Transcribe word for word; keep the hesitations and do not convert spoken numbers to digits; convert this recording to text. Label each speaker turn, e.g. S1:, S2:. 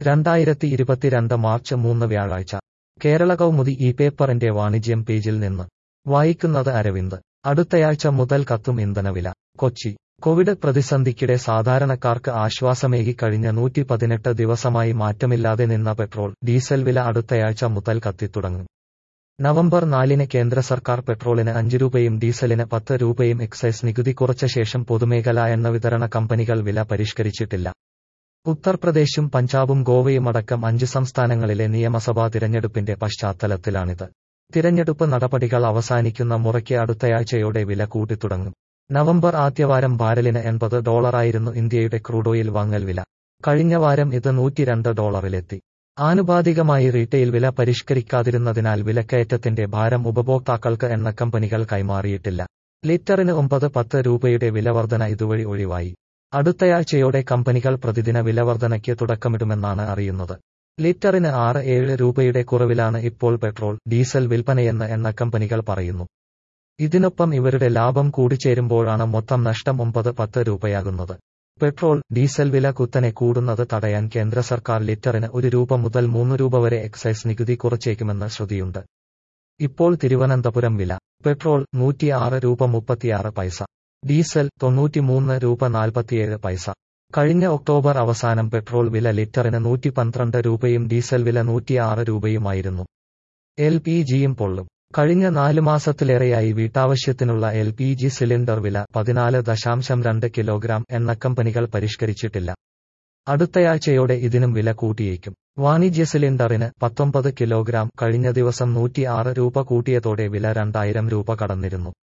S1: രണ്ടായിരത്തി ഇരുപത്തിരണ്ട് മാർച്ച് മൂന്ന് വ്യാഴാഴ്ച കേരള കൗമുദി ഈ പേപ്പറിന്റെ വാണിജ്യം പേജിൽ നിന്ന് വായിക്കുന്നത് അരവിന്ദ്. അടുത്തയാഴ്ച മുതൽ കത്തും ഇന്ധനവില. കൊച്ചി. കോവിഡ് പ്രതിസന്ധിക്കിടെ സാധാരണക്കാർക്ക് ആശ്വാസമേകി കഴിഞ്ഞ നൂറ്റി പതിനെട്ട് ദിവസമായി മാറ്റമില്ലാതെ നിന്ന പെട്രോൾ, ഡീസൽ വില അടുത്തയാഴ്ച മുതൽ കത്തിത്തുടങ്ങും. നവംബർ നാലിന് കേന്ദ്ര സർക്കാർ പെട്രോളിന് അഞ്ച് രൂപയും ഡീസലിന് പത്ത് രൂപയും എക്സൈസ് നികുതി കുറച്ച ശേഷം പൊതുമേഖലാ എണ്ണ വിതരണ കമ്പനികൾ വില പരിഷ്കരിച്ചിട്ടില്ല. ഉത്തർപ്രദേശും പഞ്ചാബും ഗോവയുമടക്കം അഞ്ച് സംസ്ഥാനങ്ങളിലെ നിയമസഭാ തിരഞ്ഞെടുപ്പിന്റെ പശ്ചാത്തലത്തിലാണിത്. തിരഞ്ഞെടുപ്പ് നടപടികൾ അവസാനിക്കുന്ന മുറയ്ക്ക് അടുത്തയാഴ്ചയോടെ വില കൂട്ടിത്തുടങ്ങും. നവംബർ ആദ്യവാരം ബാരലിന് എൺപത് ഡോളറായിരുന്നു ഇന്ത്യയുടെ ക്രൂഡോയിൽ വാങ്ങൽ വില. കഴിഞ്ഞ വാരം ഇത് നൂറ്റിരണ്ട് ഡോളറിലെത്തി. ആനുപാതികമായി റീറ്റെയിൽ വില പരിഷ്കരിക്കാതിരുന്നതിനാൽ വിലക്കയറ്റത്തിന്റെ ഭാരം ഉപഭോക്താക്കൾക്ക് എണ്ണക്കമ്പനികൾ കൈമാറിയിട്ടില്ല. ലിറ്ററിന് ഒമ്പത് പത്ത് രൂപയുടെ വിലവർധന ഇതുവഴി ഒഴിവായി. അടുത്തയാഴ്ചയോടെ കമ്പനികൾ പ്രതിദിന വിലവർധനയ്ക്ക് തുടക്കമിടുമെന്നാണ് അറിയുന്നത്. ലിറ്ററിന് ആറ് ഏഴ് രൂപയുടെ കുറവിലാണ് ഇപ്പോൾ പെട്രോൾ, ഡീസൽ വിൽപ്പനയെന്ന് എണ്ണക്കമ്പനികൾ പറയുന്നു. ഇതിനൊപ്പം ഇവരുടെ ലാഭം കൂടിച്ചേരുമ്പോഴാണ് മൊത്തം നഷ്ടം ഒമ്പത് പത്ത് രൂപയാകുന്നത്. പെട്രോൾ, ഡീസൽ വില കുത്തനെ കൂടുന്നത് തടയാൻ കേന്ദ്ര സർക്കാർ ലിറ്ററിന് ഒരു രൂപ മുതൽ മൂന്ന് രൂപ വരെ എക്സൈസ് നികുതി കുറച്ചേക്കുമെന്ന് ശ്രുതിയുണ്ട്. ഇപ്പോൾ തിരുവനന്തപുരം വില. പെട്രോൾ നൂറ്റിയാറ് രൂപ മുപ്പത്തിയാറ് പൈസ, ഡീസൽ തൊണ്ണൂറ്റിമൂന്ന് രൂപ നാൽപ്പത്തിയേഴ് പൈസ. കഴിഞ്ഞ ഒക്ടോബർ അവസാനം പെട്രോൾ വില ലിറ്ററിന് നൂറ്റി പന്ത്രണ്ട് രൂപയും ഡീസൽ വില നൂറ്റിയാറ് രൂപയുമായിരുന്നു. എൽ പി ജിയും പൊള്ളും. കഴിഞ്ഞ നാല് മാസത്തിലേറെയായി വീട്ടാവശ്യത്തിനുള്ള എൽ പി ജി സിലിണ്ടർ വില പതിനാല് ദശാംശം രണ്ട് കിലോഗ്രാം എണ്ണക്കമ്പനികൾ പരിഷ്കരിച്ചിട്ടില്ല. അടുത്തയാഴ്ചയോടെ ഇതിനും വില കൂട്ടിയേക്കും. വാണിജ്യ സിലിണ്ടറിന് പത്തൊമ്പത് കിലോഗ്രാം കഴിഞ്ഞ ദിവസം നൂറ്റിയാറ് രൂപ കൂട്ടിയതോടെ വില രണ്ടായിരം രൂപ കടന്നിരുന്നു.